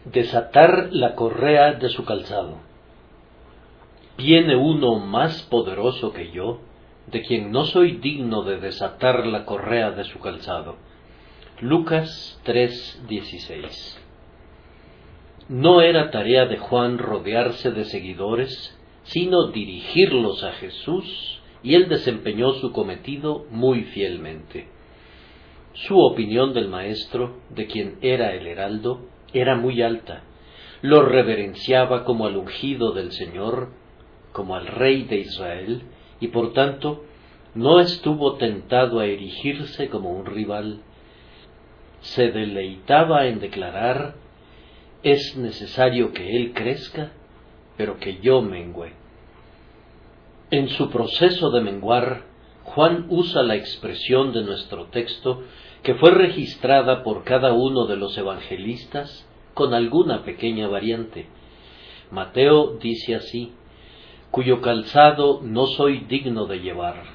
Desatar la correa de su calzado. Viene uno más poderoso que yo, de quien no soy digno de desatar la correa de su calzado. Lucas 3:16. No era tarea de Juan rodearse de seguidores, sino dirigirlos a Jesús, y él desempeñó su cometido muy fielmente. Su opinión del Maestro, de quien era el heraldo, era muy alta. Lo reverenciaba como al ungido del Señor, como al Rey de Israel, y por tanto no estuvo tentado a erigirse como un rival. Se deleitaba en declarar: es necesario que Él crezca, pero que yo mengüe. En su proceso de menguar, Juan usa la expresión de nuestro texto que fue registrada por cada uno de los evangelistas con alguna pequeña variante. Mateo dice así: cuyo calzado no soy digno de llevar.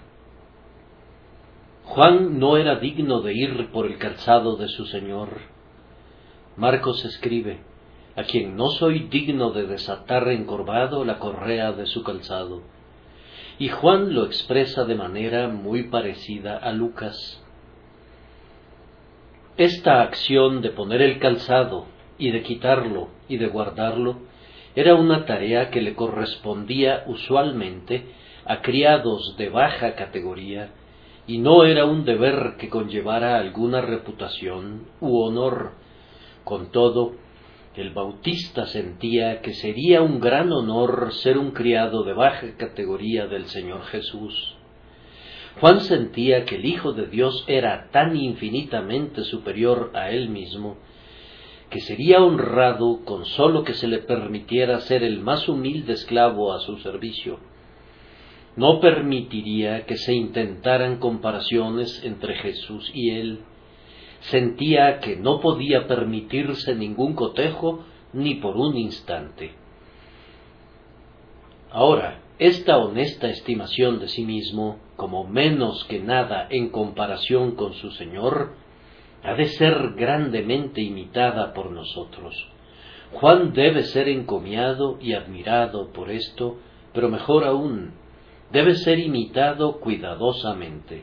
Juan no era digno de ir por el calzado de su Señor. Marcos escribe: a quien no soy digno de desatar encorvado la correa de su calzado. Y Juan lo expresa de manera muy parecida a Lucas. Esta acción de poner el calzado y de quitarlo y de guardarlo era una tarea que le correspondía usualmente a criados de baja categoría, y no era un deber que conllevara alguna reputación u honor. Con todo, el Bautista sentía que sería un gran honor ser un criado de baja categoría del Señor Jesús. Juan sentía que el Hijo de Dios era tan infinitamente superior a él mismo, que sería honrado con sólo que se le permitiera ser el más humilde esclavo a su servicio. No permitiría que se intentaran comparaciones entre Jesús y él. Sentía que no podía permitirse ningún cotejo ni por un instante. Ahora, esta honesta estimación de sí mismo, como menos que nada en comparación con su Señor, ha de ser grandemente imitada por nosotros. Juan debe ser encomiado y admirado por esto, pero mejor aún, debe ser imitado cuidadosamente.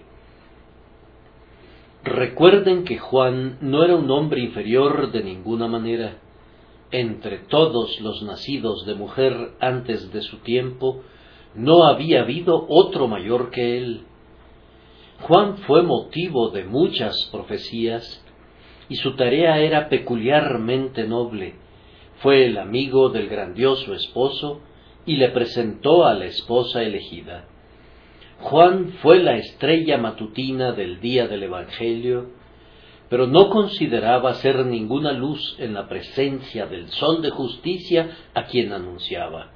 Recuerden que Juan no era un hombre inferior de ninguna manera. Entre todos los nacidos de mujer antes de su tiempo, no había habido otro mayor que él. Juan fue motivo de muchas profecías, y su tarea era peculiarmente noble. Fue el amigo del grandioso esposo, y le presentó a la esposa elegida. Juan fue la estrella matutina del día del Evangelio, pero no consideraba ser ninguna luz en la presencia del sol de justicia a quien anunciaba.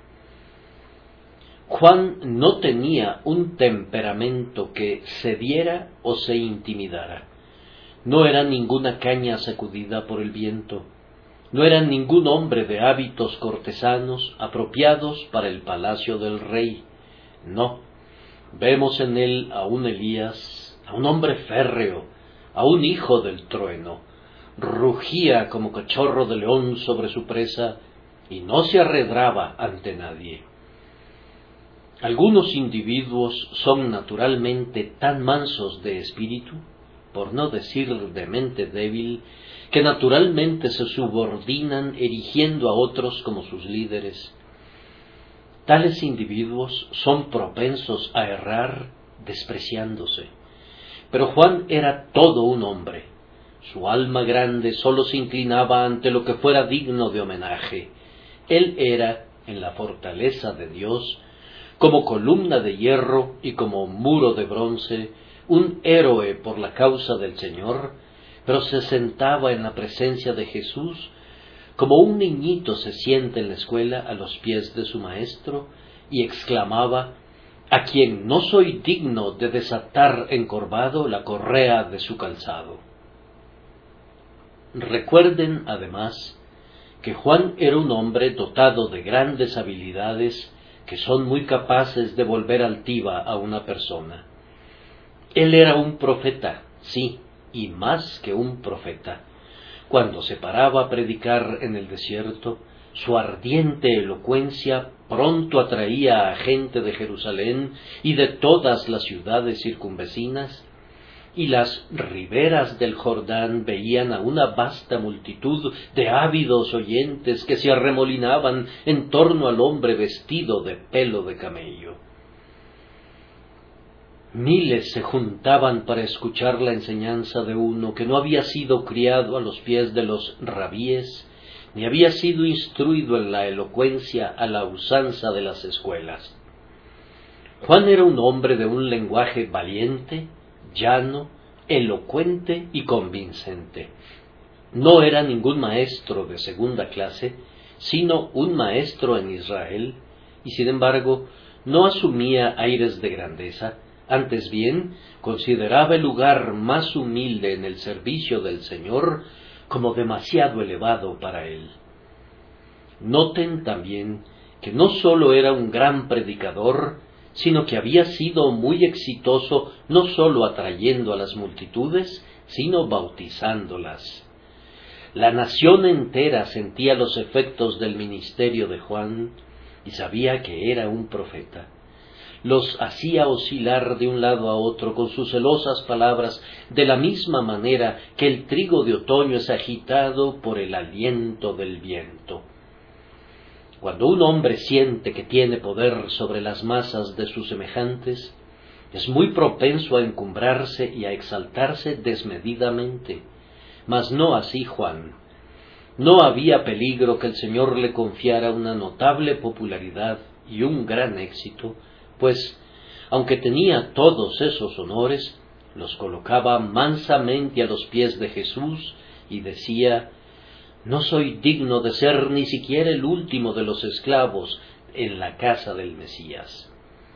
Juan no tenía un temperamento que cediera o se intimidara. No era ninguna caña sacudida por el viento. No era ningún hombre de hábitos cortesanos apropiados para el palacio del rey. No, vemos en él a un Elías, a un hombre férreo, a un hijo del trueno. Rugía como cachorro de león sobre su presa y no se arredraba ante nadie. Algunos individuos son naturalmente tan mansos de espíritu, por no decir de mente débil, que naturalmente se subordinan erigiendo a otros como sus líderes. Tales individuos son propensos a errar despreciándose. Pero Juan era todo un hombre. Su alma grande sólo se inclinaba ante lo que fuera digno de homenaje. Él era, en la fortaleza de Dios, como columna de hierro y como muro de bronce, un héroe por la causa del Señor, pero se sentaba en la presencia de Jesús como un niñito se sienta en la escuela a los pies de su maestro y exclamaba: a quien no soy digno de desatar encorvado la correa de su calzado. Recuerden, además, que Juan era un hombre dotado de grandes habilidades que son muy capaces de volver altiva a una persona. Él era un profeta, sí, y más que un profeta. cuando se paraba a predicar en el desierto, su ardiente elocuencia pronto atraía a gente de Jerusalén y de todas las ciudades circunvecinas, y las riberas del Jordán veían a una vasta multitud de ávidos oyentes que se arremolinaban en torno al hombre vestido de pelo de camello. Miles se juntaban para escuchar la enseñanza de uno que no había sido criado a los pies de los rabíes, ni había sido instruido en la elocuencia a la usanza de las escuelas. Juan era un hombre de un lenguaje valiente, llano, elocuente y convincente. No era ningún maestro de segunda clase, sino un maestro en Israel, y sin embargo no asumía aires de grandeza. Antes bien, consideraba el lugar más humilde en el servicio del Señor como demasiado elevado para él. Noten también que no sólo era un gran predicador, sino que había sido muy exitoso no sólo atrayendo a las multitudes, sino bautizándolas. La nación entera sentía los efectos del ministerio de Juan y sabía que era un profeta. Los hacía oscilar de un lado a otro con sus celosas palabras, de la misma manera que el trigo de otoño es agitado por el aliento del viento. Cuando un hombre siente que tiene poder sobre las masas de sus semejantes, es muy propenso a encumbrarse y a exaltarse desmedidamente. Mas no así Juan. No había peligro que el Señor le confiara una notable popularidad y un gran éxito, pues, aunque tenía todos esos honores, los colocaba mansamente a los pies de Jesús y decía: «No soy digno de ser ni siquiera el último de los esclavos en la casa del Mesías».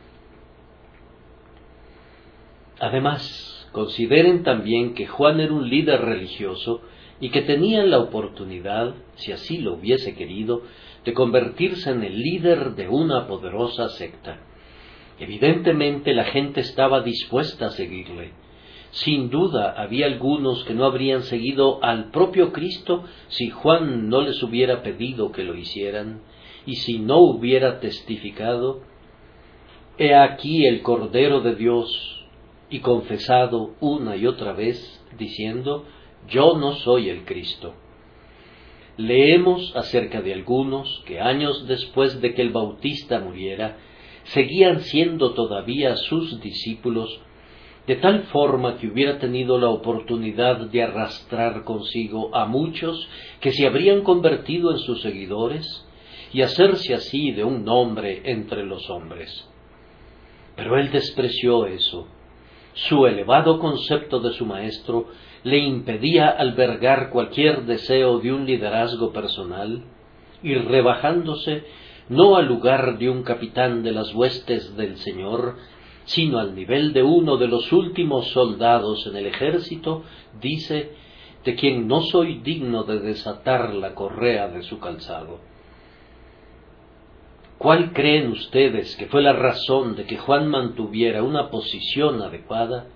Además, consideren también que Juan era un líder religioso y que tenía la oportunidad, si así lo hubiese querido, de convertirse en el líder de una poderosa secta. Evidentemente la gente estaba dispuesta a seguirle. Sin duda había algunos que no habrían seguido al propio Cristo si Juan no les hubiera pedido que lo hicieran, y si no hubiera testificado: «He aquí el Cordero de Dios», y confesado una y otra vez, diciendo: «Yo no soy el Cristo». Leemos acerca de algunos que años después de que el Bautista muriera, seguían siendo todavía sus discípulos, de tal forma que hubiera tenido la oportunidad de arrastrar consigo a muchos que se habrían convertido en sus seguidores y hacerse así de un nombre entre los hombres. Pero él despreció eso. Su elevado concepto de su maestro le impedía albergar cualquier deseo de un liderazgo personal, y rebajándose no al lugar de un capitán de las huestes del Señor, sino al nivel de uno de los últimos soldados en el ejército, dice: «de quien no soy digno de desatar la correa de su calzado». ¿Cuál creen ustedes que fue la razón de que Juan mantuviera una posición adecuada?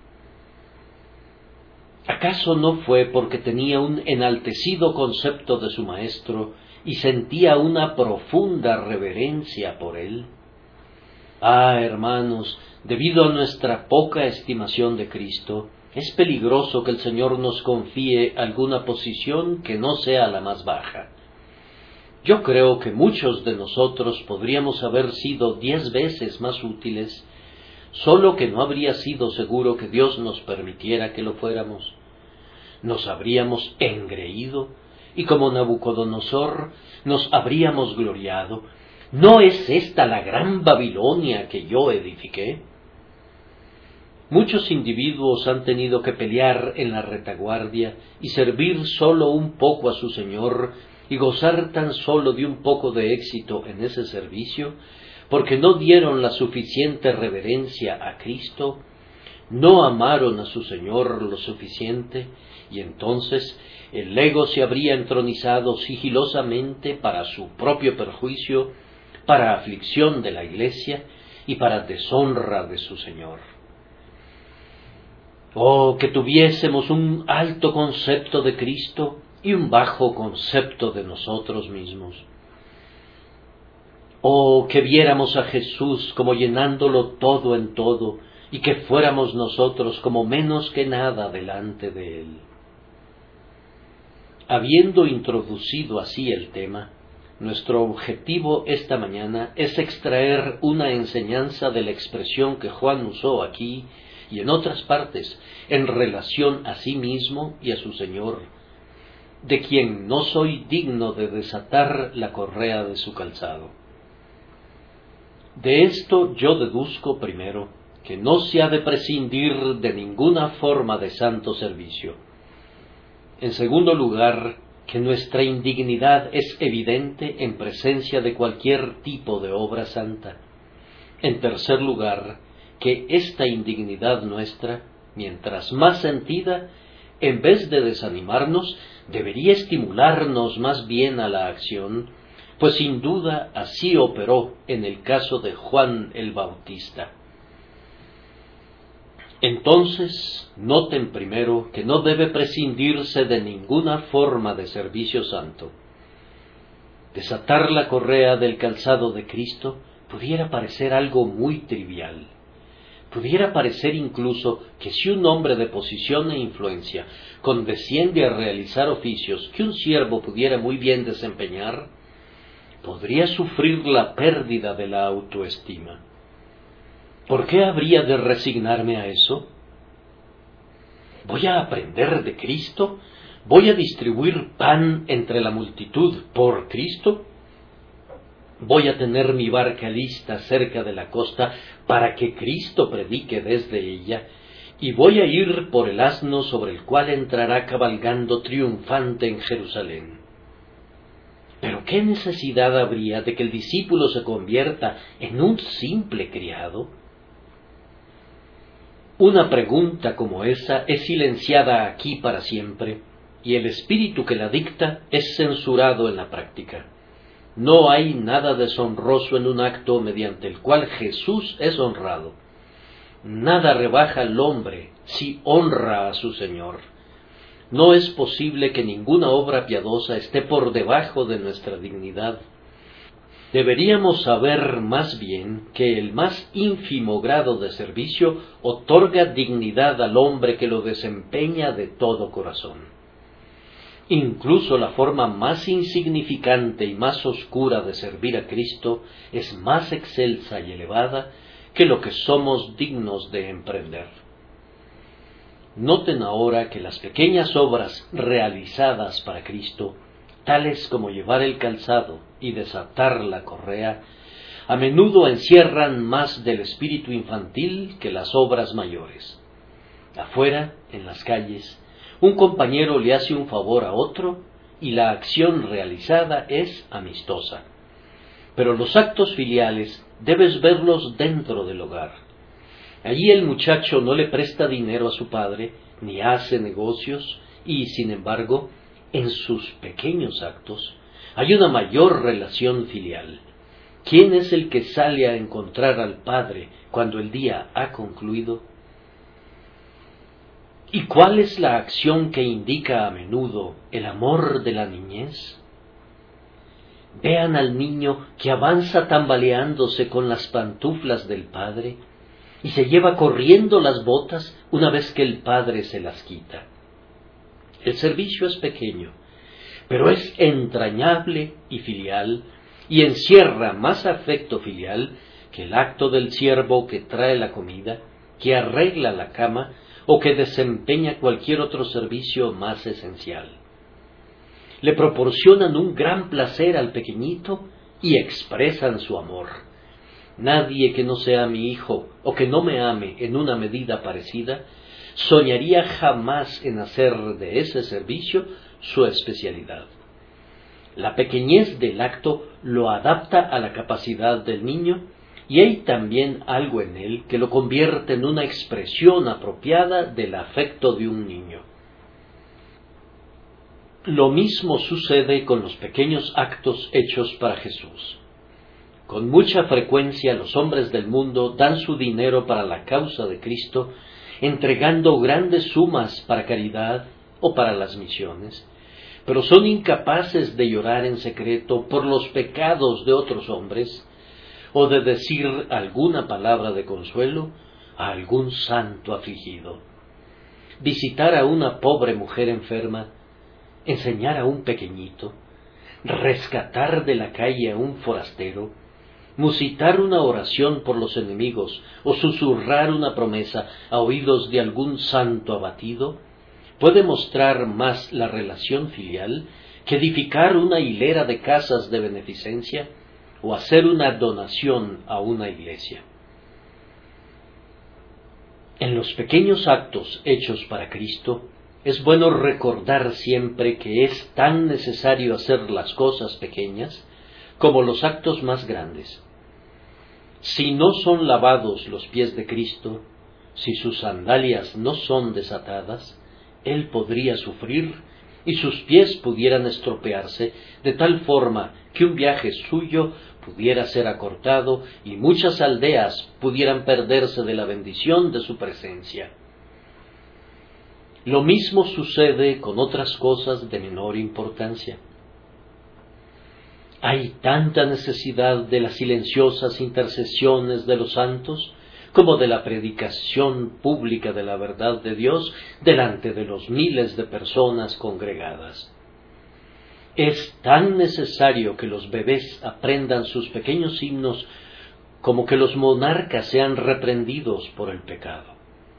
¿Acaso no fue porque tenía un enaltecido concepto de su maestro y sentía una profunda reverencia por él? Ah, hermanos, debido a nuestra poca estimación de Cristo, es peligroso que el Señor nos confíe alguna posición que no sea la más baja. Yo creo que muchos de nosotros podríamos haber sido 10 veces más útiles, solo que no habría sido seguro que Dios nos permitiera que lo fuéramos. Nos habríamos engreído y como Nabucodonosor nos habríamos gloriado: ¿no es esta la gran Babilonia que yo edifiqué? Muchos individuos han tenido que pelear en la retaguardia y servir solo un poco a su Señor y gozar tan solo de un poco de éxito en ese servicio, porque no dieron la suficiente reverencia a Cristo, no amaron a su Señor lo suficiente, y entonces el ego se habría entronizado sigilosamente para su propio perjuicio, para aflicción de la Iglesia y para deshonra de su Señor. Oh, que tuviésemos un alto concepto de Cristo y un bajo concepto de nosotros mismos. Oh, que viéramos a Jesús como llenándolo todo en todo, y que fuéramos nosotros como menos que nada delante de Él. Habiendo introducido así el tema, nuestro objetivo esta mañana es extraer una enseñanza de la expresión que Juan usó aquí y en otras partes en relación a sí mismo y a su Señor, de quien no soy digno de desatar la correa de su calzado. De esto yo deduzco primero que no se ha de prescindir de ninguna forma de santo servicio. En segundo lugar, que nuestra indignidad es evidente en presencia de cualquier tipo de obra santa. En tercer lugar, que esta indignidad nuestra, mientras más sentida, en vez de desanimarnos, debería estimularnos más bien a la acción, pues sin duda así operó en el caso de Juan el Bautista. Entonces, noten primero que no debe prescindirse de ninguna forma de servicio santo. Desatar la correa del calzado de Cristo pudiera parecer algo muy trivial. Pudiera parecer incluso que si un hombre de posición e influencia condesciende a realizar oficios que un siervo pudiera muy bien desempeñar, podría sufrir la pérdida de la autoestima. ¿Por qué habría de resignarme a eso? ¿Voy a aprender de Cristo? ¿Voy a distribuir pan entre la multitud por Cristo? ¿Voy a tener mi barca lista cerca de la costa para que Cristo predique desde ella? ¿Y voy a ir por el asno sobre el cual entrará cabalgando triunfante en Jerusalén? ¿Pero qué necesidad habría de que el discípulo se convierta en un simple criado? Una pregunta como esa es silenciada aquí para siempre, y el espíritu que la dicta es censurado en la práctica. No hay nada deshonroso en un acto mediante el cual Jesús es honrado. Nada rebaja al hombre si honra a su Señor. No es posible que ninguna obra piadosa esté por debajo de nuestra dignidad. Deberíamos saber más bien que el más ínfimo grado de servicio otorga dignidad al hombre que lo desempeña de todo corazón. Incluso la forma más insignificante y más oscura de servir a Cristo es más excelsa y elevada que lo que somos dignos de emprender. Noten ahora que las pequeñas obras realizadas para Cristo, tales como llevar el calzado y desatar la correa, a menudo encierran más del espíritu infantil que las obras mayores. Afuera, en las calles, un compañero le hace un favor a otro y la acción realizada es amistosa. Pero los actos filiales debes verlos dentro del hogar. Allí el muchacho no le presta dinero a su padre, ni hace negocios, y sin embargo, en sus pequeños actos hay una mayor relación filial. ¿Quién es el que sale a encontrar al padre cuando el día ha concluido? ¿Y cuál es la acción que indica a menudo el amor de la niñez? Vean al niño que avanza tambaleándose con las pantuflas del padre y se lleva corriendo las botas una vez que el padre se las quita. El servicio es pequeño, pero es entrañable y filial, y encierra más afecto filial que el acto del siervo que trae la comida, que arregla la cama o que desempeña cualquier otro servicio más esencial. Le proporcionan un gran placer al pequeñito y expresan su amor. Nadie que no sea mi hijo o que no me ame en una medida parecida, soñaría jamás en hacer de ese servicio su especialidad. La pequeñez del acto lo adapta a la capacidad del niño y hay también algo en él que lo convierte en una expresión apropiada del afecto de un niño. Lo mismo sucede con los pequeños actos hechos para Jesús. Con mucha frecuencia los hombres del mundo dan su dinero para la causa de Cristo, entregando grandes sumas para caridad o para las misiones, pero son incapaces de llorar en secreto por los pecados de otros hombres, o de decir alguna palabra de consuelo a algún santo afligido. Visitar a una pobre mujer enferma, enseñar a un pequeñito, rescatar de la calle a un forastero, musitar una oración por los enemigos o susurrar una promesa a oídos de algún santo abatido, puede mostrar más la relación filial que edificar una hilera de casas de beneficencia o hacer una donación a una iglesia. En los pequeños actos hechos para Cristo, es bueno recordar siempre que es tan necesario hacer las cosas pequeñas como los actos más grandes. Si no son lavados los pies de Cristo, si sus sandalias no son desatadas, Él podría sufrir y sus pies pudieran estropearse de tal forma que un viaje suyo pudiera ser acortado y muchas aldeas pudieran perderse de la bendición de su presencia. Lo mismo sucede con otras cosas de menor importancia. Hay tanta necesidad de las silenciosas intercesiones de los santos como de la predicación pública de la verdad de Dios delante de los miles de personas congregadas. Es tan necesario que los bebés aprendan sus pequeños himnos como que los monarcas sean reprendidos por el pecado.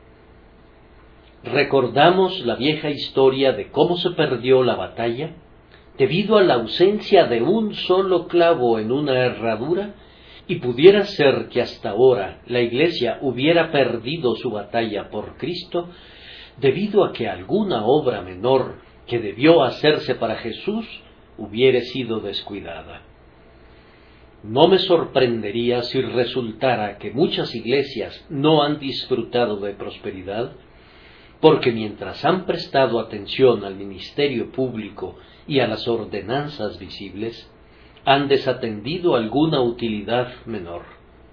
Recordamos la vieja historia de cómo se perdió la batalla debido a la ausencia de un solo clavo en una herradura, y pudiera ser que hasta ahora la Iglesia hubiera perdido su batalla por Cristo debido a que alguna obra menor que debió hacerse para Jesús hubiera sido descuidada. No me sorprendería si resultara que muchas iglesias no han disfrutado de prosperidad, porque mientras han prestado atención al ministerio público y a las ordenanzas visibles, han desatendido alguna utilidad menor.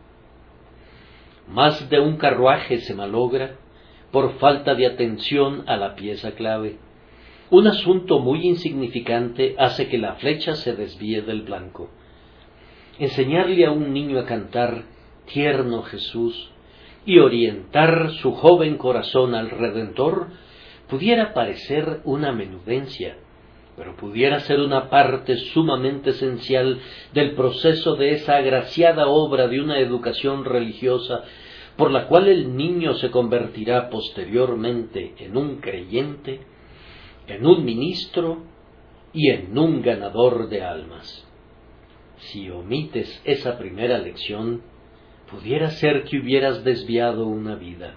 Más de un carruaje se malogra por falta de atención a la pieza clave. Un asunto muy insignificante hace que la flecha se desvíe del blanco. Enseñarle a un niño a cantar Tierno Jesús y orientar su joven corazón al Redentor pudiera parecer una menudencia, pero pudiera ser una parte sumamente esencial del proceso de esa agraciada obra de una educación religiosa por la cual el niño se convertirá posteriormente en un creyente, en un ministro y en un ganador de almas. Si omites esa primera lección, pudiera ser que hubieras desviado una vida.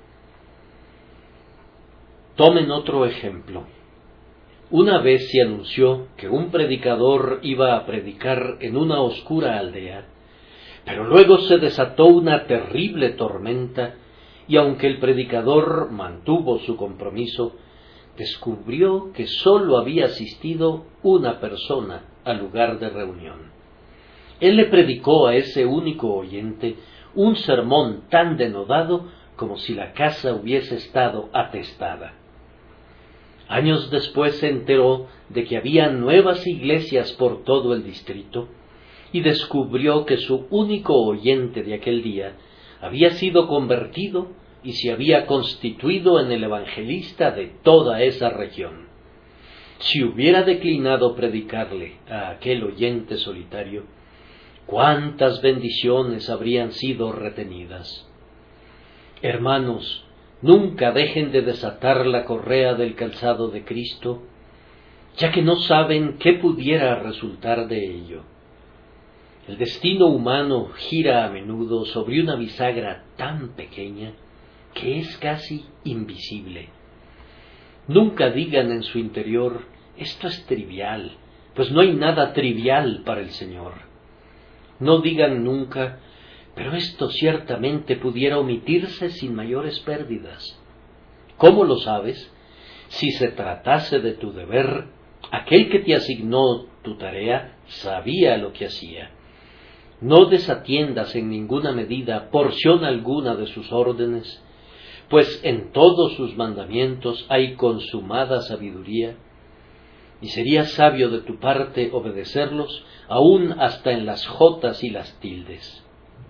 Tomen otro ejemplo. Una vez se anunció que un predicador iba a predicar en una oscura aldea, pero luego se desató una terrible tormenta y aunque el predicador mantuvo su compromiso, descubrió que sólo había asistido una persona al lugar de reunión. Él le predicó a ese único oyente un sermón tan denodado como si la casa hubiese estado atestada. Años después se enteró de que había nuevas iglesias por todo el distrito y descubrió que su único oyente de aquel día había sido convertido y se había constituido en el evangelista de toda esa región. Si hubiera declinado predicarle a aquel oyente solitario, ¿cuántas bendiciones habrían sido retenidas? Hermanos, nunca dejen de desatar la correa del calzado de Cristo, ya que no saben qué pudiera resultar de ello. El destino humano gira a menudo sobre una bisagra tan pequeña que es casi invisible. Nunca digan en su interior, esto es trivial, pues no hay nada trivial para el Señor. No digan nunca, pero esto ciertamente pudiera omitirse sin mayores pérdidas. ¿Cómo lo sabes? Si se tratase de tu deber, aquel que te asignó tu tarea sabía lo que hacía. No desatiendas en ninguna medida porción alguna de sus órdenes, pues en todos sus mandamientos hay consumada sabiduría. y sería sabio de tu parte obedecerlos, aun hasta en las jotas y las tildes.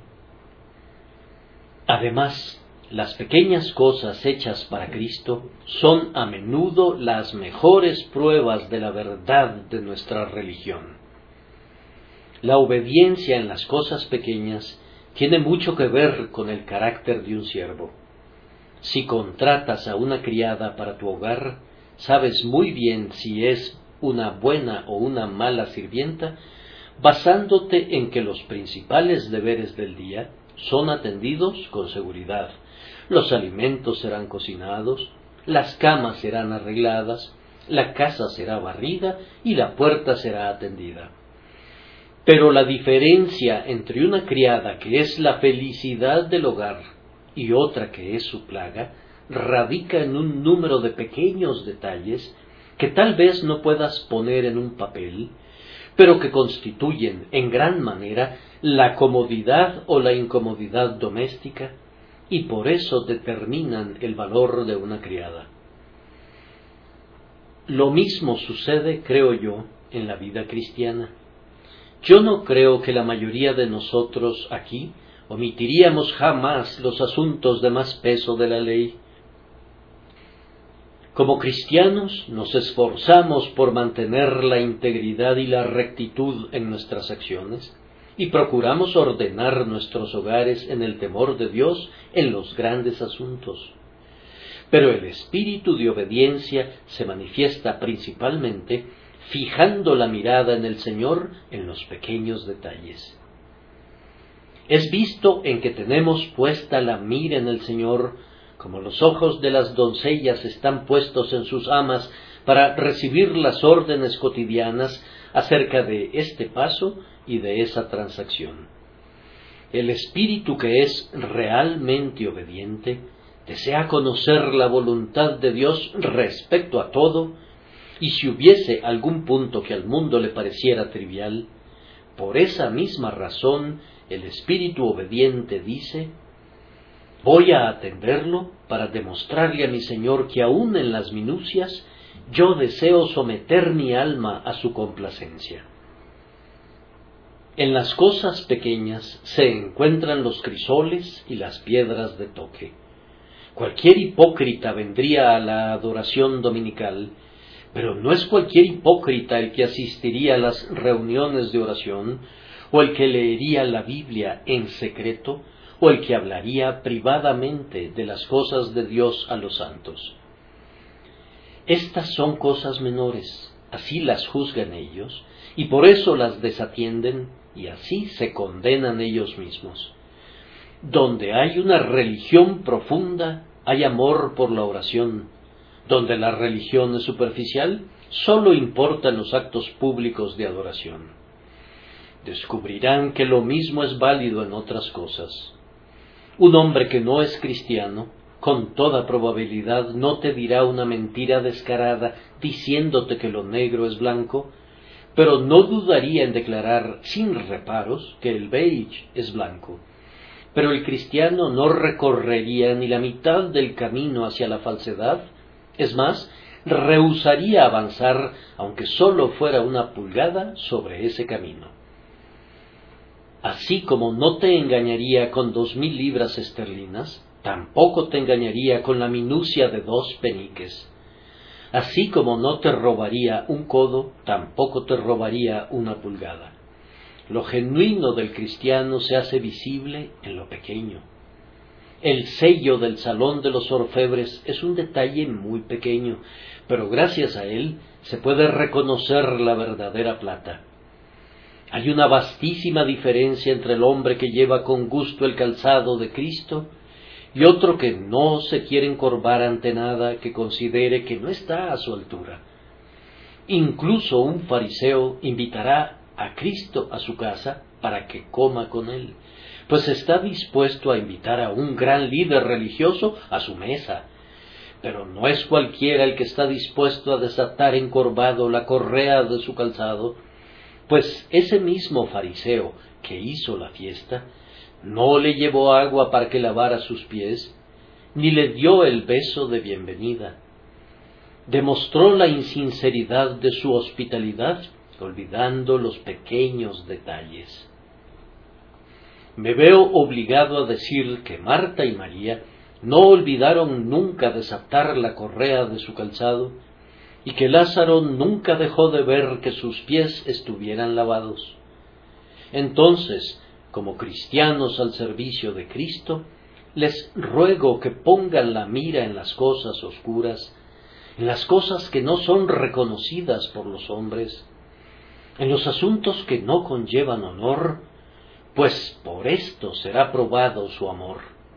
Además, las pequeñas cosas hechas para Cristo son a menudo las mejores pruebas de la verdad de nuestra religión. La obediencia en las cosas pequeñas tiene mucho que ver con el carácter de un siervo. Si contratas a una criada para tu hogar, sabes muy bien si es una buena o una mala sirvienta, basándote en que los principales deberes del día son atendidos con seguridad. Los alimentos serán cocinados, las camas serán arregladas, la casa será barrida y la puerta será atendida. Pero la diferencia entre una criada que es la felicidad del hogar y otra que es su plaga radica en un número de pequeños detalles que tal vez no puedas poner en un papel, pero que constituyen en gran manera la comodidad o la incomodidad doméstica y por eso determinan el valor de una criada. Lo mismo sucede, creo yo, en la vida cristiana. Yo no creo que la mayoría de nosotros aquí omitiríamos jamás los asuntos de más peso de la ley. Como cristianos nos esforzamos por mantener la integridad y la rectitud en nuestras acciones y procuramos ordenar nuestros hogares en el temor de Dios en los grandes asuntos. Pero el espíritu de obediencia se manifiesta principalmente fijando la mirada en el Señor en los pequeños detalles. Es visto en que tenemos puesta la mira en el Señor, como los ojos de las doncellas están puestos en sus amas para recibir las órdenes cotidianas acerca de este paso y de esa transacción. El espíritu que es realmente obediente desea conocer la voluntad de Dios respecto a todo, y si hubiese algún punto que al mundo le pareciera trivial, por esa misma razón el espíritu obediente dice: voy a atenderlo para demostrarle a mi Señor que aun en las minucias yo deseo someter mi alma a su complacencia. En las cosas pequeñas se encuentran los crisoles y las piedras de toque. Cualquier hipócrita vendría a la adoración dominical, pero no es cualquier hipócrita el que asistiría a las reuniones de oración, o el que leería la Biblia en secreto, o el que hablaría privadamente de las cosas de Dios a los santos. Estas son cosas menores, así las juzgan ellos, y por eso las desatienden, y así se condenan ellos mismos. Donde hay una religión profunda, hay amor por la oración. Donde la religión es superficial, sólo importan los actos públicos de adoración. Descubrirán que lo mismo es válido en otras cosas. Un hombre que no es cristiano, con toda probabilidad no te dirá una mentira descarada diciéndote que lo negro es blanco, pero no dudaría en declarar sin reparos que el beige es blanco. Pero el cristiano no recorrería ni la mitad del camino hacia la falsedad. Es más, rehusaría avanzar, aunque sólo fuera una pulgada, sobre ese camino. Así como no te engañaría con 2,000 libras esterlinas, tampoco te engañaría con la minucia de 2 peniques. Así como no te robaría un codo, tampoco te robaría una pulgada. Lo genuino del cristiano se hace visible en lo pequeño. El sello del salón de los orfebres es un detalle muy pequeño, pero gracias a él se puede reconocer la verdadera plata. Hay una vastísima diferencia entre el hombre que lleva con gusto el calzado de Cristo y otro que no se quiere encorvar ante nada que considere que no está a su altura. Incluso un fariseo invitará a Cristo a su casa para que coma con él, pues está dispuesto a invitar a un gran líder religioso a su mesa. Pero no es cualquiera el que está dispuesto a desatar encorvado la correa de su calzado, pues ese mismo fariseo que hizo la fiesta no le llevó agua para que lavara sus pies, ni le dio el beso de bienvenida. demostró la insinceridad de su hospitalidad, olvidando los pequeños detalles. Me veo obligado a decir que Marta y María no olvidaron nunca desatar la correa de su calzado, y que Lázaro nunca dejó de ver que sus pies estuvieran lavados. Entonces, como cristianos al servicio de Cristo, les ruego que pongan la mira en las cosas oscuras, en las cosas que no son reconocidas por los hombres, en los asuntos que no conllevan honor, pues por esto será probado su amor.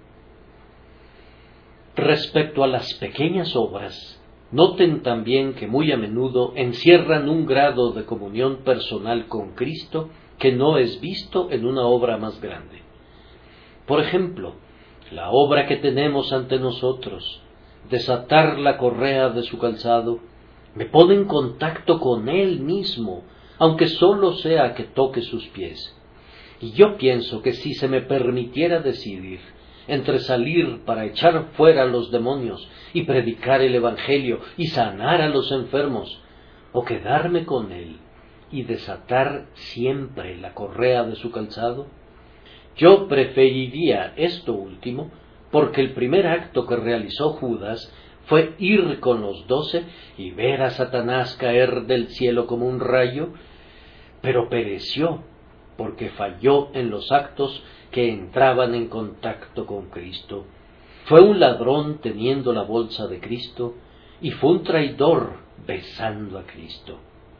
Respecto a las pequeñas obras, noten también que muy a menudo encierran un grado de comunión personal con Cristo que no es visto en una obra más grande. Por ejemplo, la obra que tenemos ante nosotros, desatar la correa de su calzado, me pone en contacto con Él mismo, aunque solo sea que toque sus pies. Y yo pienso que si se me permitiera decidir entre salir para echar fuera a los demonios y predicar el Evangelio y sanar a los enfermos, o quedarme con Él y desatar siempre la correa de su calzado, yo preferiría esto último, porque el primer acto que realizó Judas fue ir con los 12 y ver a Satanás caer del cielo como un rayo, pero pereció porque falló en los actos que entraban en contacto con Cristo. Fue un ladrón teniendo la bolsa de Cristo y fue un traidor besando a Cristo.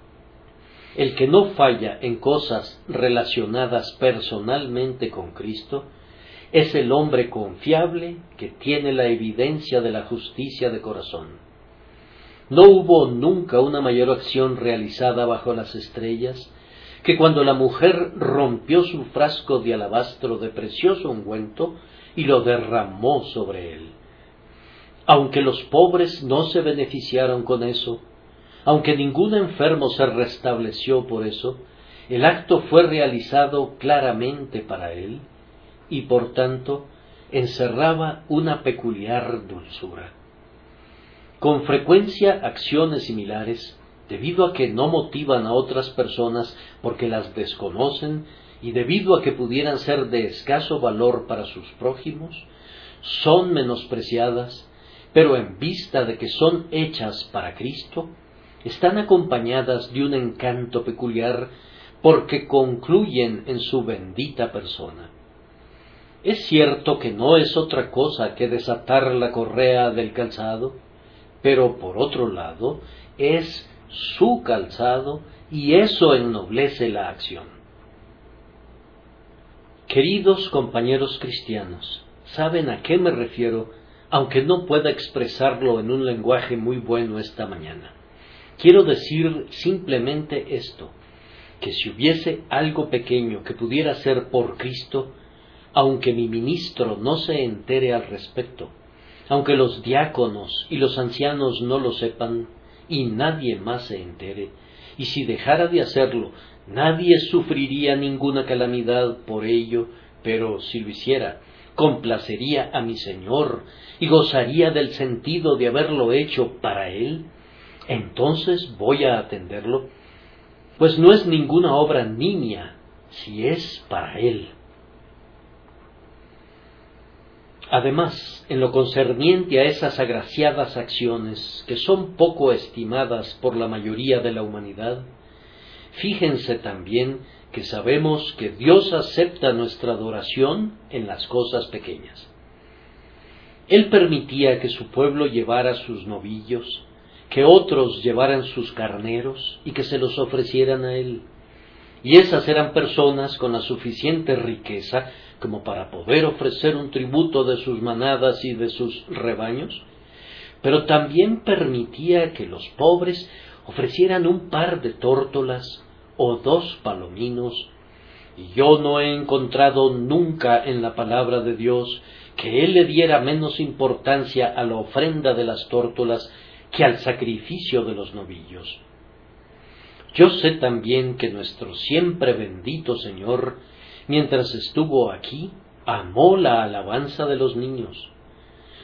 El que no falla en cosas relacionadas personalmente con Cristo es el hombre confiable que tiene la evidencia de la justicia de corazón. No hubo nunca una mayor acción realizada bajo las estrellas que cuando la mujer rompió su frasco de alabastro de precioso ungüento y lo derramó sobre él. Aunque los pobres no se beneficiaron con eso, aunque ningún enfermo se restableció por eso, el acto fue realizado claramente para él y por tanto encerraba una peculiar dulzura. Con frecuencia acciones similares, debido a que no motivan a otras personas porque las desconocen y debido a que pudieran ser de escaso valor para sus prójimos, son menospreciadas, pero en vista de que son hechas para Cristo, están acompañadas de un encanto peculiar porque concluyen en su bendita persona. Es cierto que no es otra cosa que desatar la correa del calzado, pero por otro lado es su calzado y eso ennoblece la acción. Queridos compañeros cristianos, ¿saben a qué me refiero, aunque no pueda expresarlo en un lenguaje muy bueno esta mañana? Quiero decir simplemente esto, que si hubiese algo pequeño que pudiera hacer por Cristo, aunque mi ministro no se entere al respecto, aunque los diáconos y los ancianos no lo sepan, y nadie más se entere, y si dejara de hacerlo, nadie sufriría ninguna calamidad por ello, pero si lo hiciera, complacería a mi Señor y gozaría del sentido de haberlo hecho para Él, entonces voy a atenderlo, pues no es ninguna obra nimia, si es para Él. Además, en lo concerniente a esas agraciadas acciones que son poco estimadas por la mayoría de la humanidad, fíjense también que sabemos que Dios acepta nuestra adoración en las cosas pequeñas. Él permitía que su pueblo llevara sus novillos, que otros llevaran sus carneros y que se los ofrecieran a Él. Y esas eran personas con la suficiente riqueza como para poder ofrecer un tributo de sus manadas y de sus rebaños, pero también permitía que los pobres ofrecieran un par de tórtolas o 2 palominos, y yo no he encontrado nunca en la palabra de Dios que Él le diera menos importancia a la ofrenda de las tórtolas que al sacrificio de los novillos. Yo sé también que nuestro siempre bendito Señor, mientras estuvo aquí, amó la alabanza de los niños.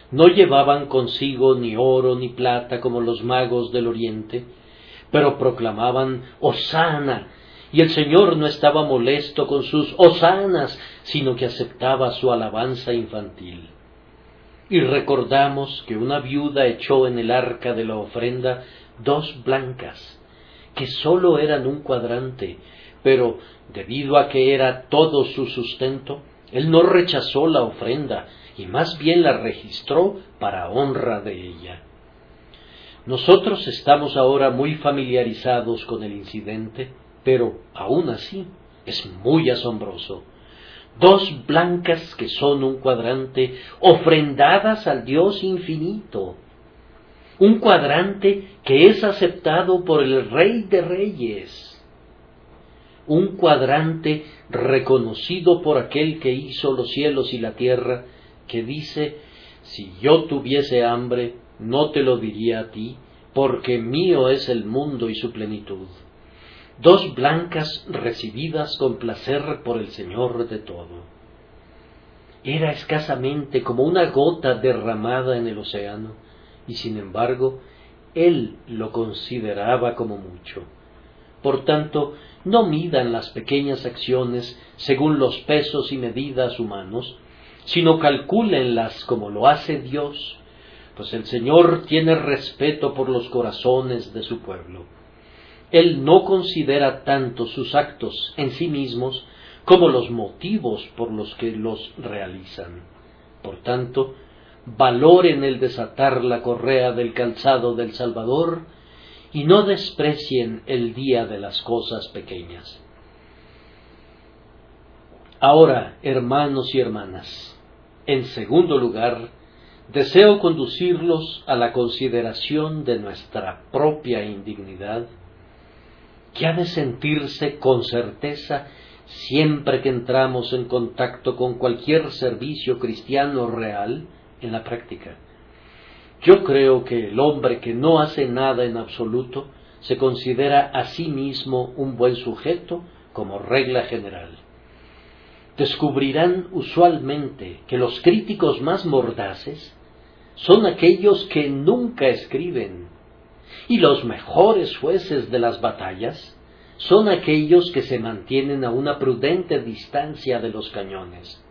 No llevaban consigo ni oro ni plata como los magos del oriente, pero proclamaban Hosana, y el Señor no estaba molesto con sus hosanas, sino que aceptaba su alabanza infantil. Y recordamos que una viuda echó en el arca de la ofrenda 2 blancas, que sólo eran un cuadrante, pero debido a que era todo su sustento, él no rechazó la ofrenda, y más bien la registró para honra de ella. Nosotros estamos ahora muy familiarizados con el incidente, pero aún así es muy asombroso. 2 blancas que son un cuadrante, ofrendadas al Dios infinito. Un cuadrante que es aceptado por el Rey de Reyes. Un cuadrante reconocido por aquel que hizo los cielos y la tierra, que dice: si yo tuviese hambre, no te lo diría a ti, porque mío es el mundo y su plenitud. 2 blancas recibidas con placer por el Señor de todo. Era escasamente como una gota derramada en el océano, y sin embargo, él lo consideraba como mucho. Por tanto, no midan las pequeñas acciones según los pesos y medidas humanos, sino calcúlenlas como lo hace Dios, pues el Señor tiene respeto por los corazones de su pueblo. Él no considera tanto sus actos en sí mismos como los motivos por los que los realizan. Por tanto, valoren el desatar la correa del calzado del Salvador y no desprecien el día de las cosas pequeñas. Ahora, hermanos y hermanas, en segundo lugar, deseo conducirlos a la consideración de nuestra propia indignidad, que ha de sentirse con certeza siempre que entramos en contacto con cualquier servicio cristiano real en la práctica. Yo creo que el hombre que no hace nada en absoluto se considera a sí mismo un buen sujeto como regla general. Descubrirán usualmente que los críticos más mordaces son aquellos que nunca escriben, y los mejores jueces de las batallas son aquellos que se mantienen a una prudente distancia de los cañones.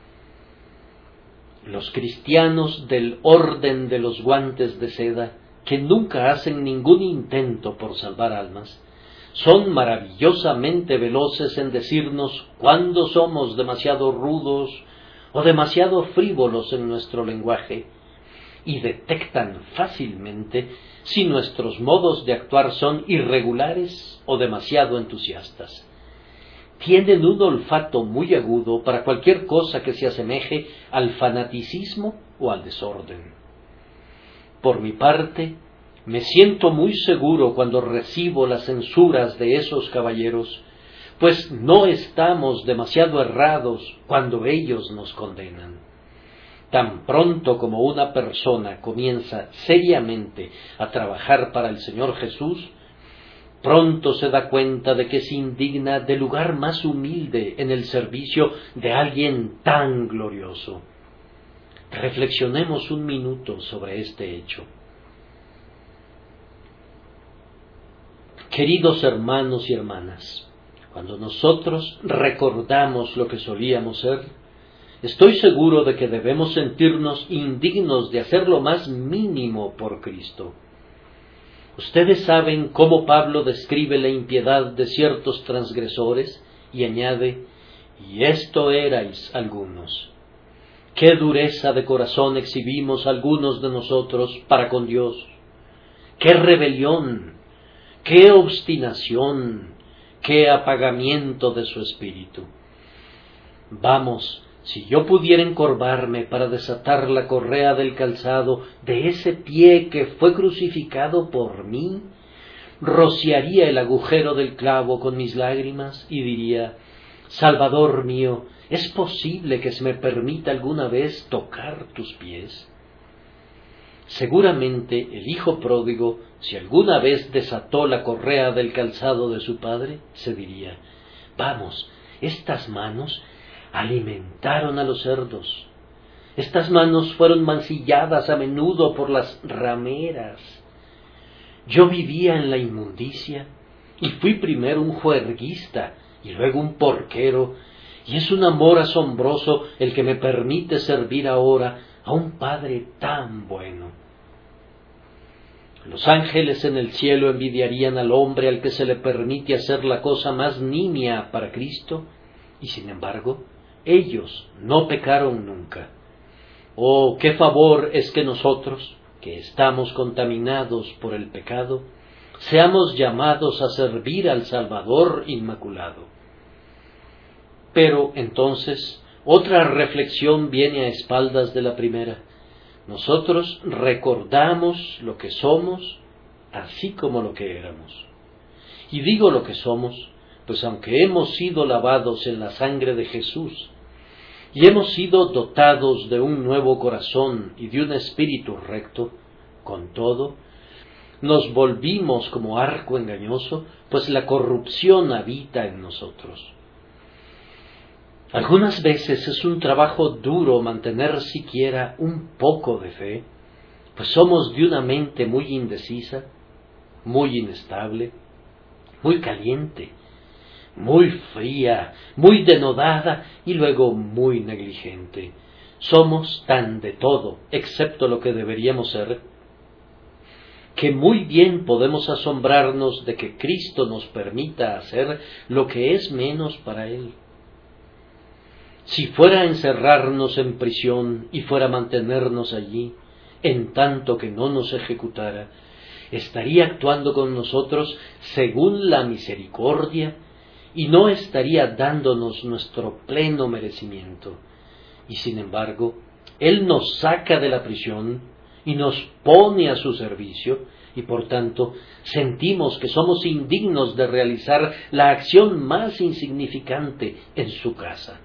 Los cristianos del orden de los guantes de seda, que nunca hacen ningún intento por salvar almas, son maravillosamente veloces en decirnos cuándo somos demasiado rudos o demasiado frívolos en nuestro lenguaje, y detectan fácilmente si nuestros modos de actuar son irregulares o demasiado entusiastas. Tienen un olfato muy agudo para cualquier cosa que se asemeje al fanaticismo o al desorden. Por mi parte, me siento muy seguro cuando recibo las censuras de esos caballeros, pues no estamos demasiado errados cuando ellos nos condenan. Tan pronto como una persona comienza seriamente a trabajar para el Señor Jesús, pronto se da cuenta de que se indigna del lugar más humilde en el servicio de alguien tan glorioso. Reflexionemos un minuto sobre este hecho. Queridos hermanos y hermanas, cuando nosotros recordamos lo que solíamos ser, estoy seguro de que debemos sentirnos indignos de hacer lo más mínimo por Cristo. Ustedes saben cómo Pablo describe la impiedad de ciertos transgresores y añade: y esto erais algunos. Qué dureza de corazón exhibimos algunos de nosotros para con Dios. Qué rebelión, qué obstinación, qué apagamiento de su espíritu. Vamos, si yo pudiera encorvarme para desatar la correa del calzado de ese pie que fue crucificado por mí, rociaría el agujero del clavo con mis lágrimas y diría: Salvador mío, ¿es posible que se me permita alguna vez tocar tus pies? Seguramente el hijo pródigo, si alguna vez desató la correa del calzado de su padre, se diría: vamos, estas manos alimentaron a los cerdos, Estas manos fueron mancilladas a menudo por las rameras. Yo vivía en la inmundicia y fui primero un juerguista y luego un porquero, y es un amor asombroso el que me permite servir ahora a un Padre tan bueno. Los ángeles en el cielo envidiarían al hombre al que se le permite hacer la cosa más nimia para Cristo, y sin embargo, ellos no pecaron nunca. Oh, qué favor es que nosotros, que estamos contaminados por el pecado, seamos llamados a servir al Salvador Inmaculado. Pero entonces, otra reflexión viene a espaldas de la primera. Nosotros recordamos lo que somos, así como lo que éramos. Y digo lo que somos, pues aunque hemos sido lavados en la sangre de Jesús, y hemos sido dotados de un nuevo corazón y de un espíritu recto, con todo, nos volvimos como arco engañoso, pues la corrupción habita en nosotros. Algunas veces es un trabajo duro mantener siquiera un poco de fe, pues somos de una mente muy indecisa, muy inestable, muy caliente, muy fría, muy denodada y luego muy negligente. Somos tan de todo, excepto lo que deberíamos ser, que muy bien podemos asombrarnos de que Cristo nos permita hacer lo que es menos para Él. Si fuera a encerrarnos en prisión y fuera a mantenernos allí, en tanto que no nos ejecutara, estaría actuando con nosotros según la misericordia y no estaría dándonos nuestro pleno merecimiento. Y sin embargo, Él nos saca de la prisión y nos pone a su servicio, y por tanto sentimos que somos indignos de realizar la acción más insignificante en su casa.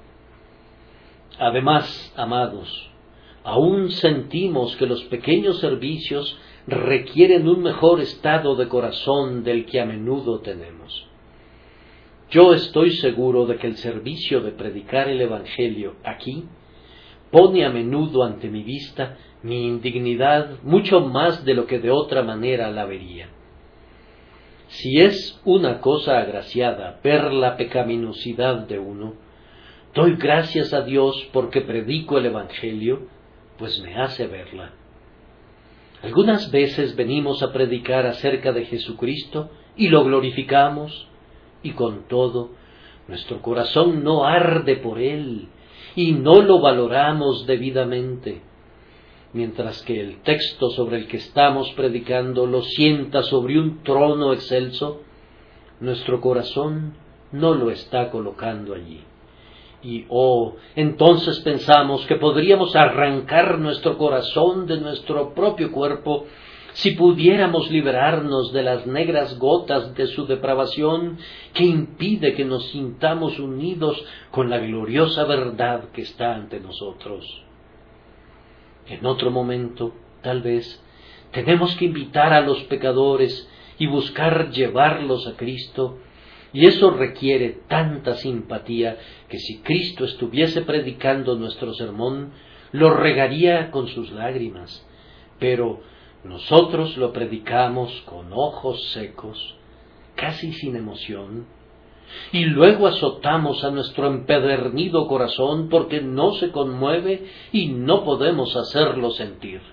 Además, amados, aún sentimos que los pequeños servicios requieren un mejor estado de corazón del que a menudo tenemos. Yo estoy seguro de que el servicio de predicar el Evangelio aquí pone a menudo ante mi vista mi indignidad mucho más de lo que de otra manera la vería. Si es una cosa agraciada ver la pecaminosidad de uno, doy gracias a Dios porque predico el Evangelio, pues me hace verla. Algunas veces venimos a predicar acerca de Jesucristo y lo glorificamos, y con todo, nuestro corazón no arde por Él y no lo valoramos debidamente, mientras que el texto sobre el que estamos predicando lo sienta sobre un trono excelso, nuestro corazón no lo está colocando allí. Y entonces pensamos que podríamos arrancar nuestro corazón de nuestro propio cuerpo si pudiéramos liberarnos de las negras gotas de su depravación que impide que nos sintamos unidos con la gloriosa verdad que está ante nosotros. En otro momento, tal vez, tenemos que invitar a los pecadores y buscar llevarlos a Cristo, y eso requiere tanta simpatía que si Cristo estuviese predicando nuestro sermón, lo regaría con sus lágrimas, pero nosotros lo predicamos con ojos secos, casi sin emoción, y luego azotamos a nuestro empedernido corazón porque no se conmueve y no podemos hacerlo sentir.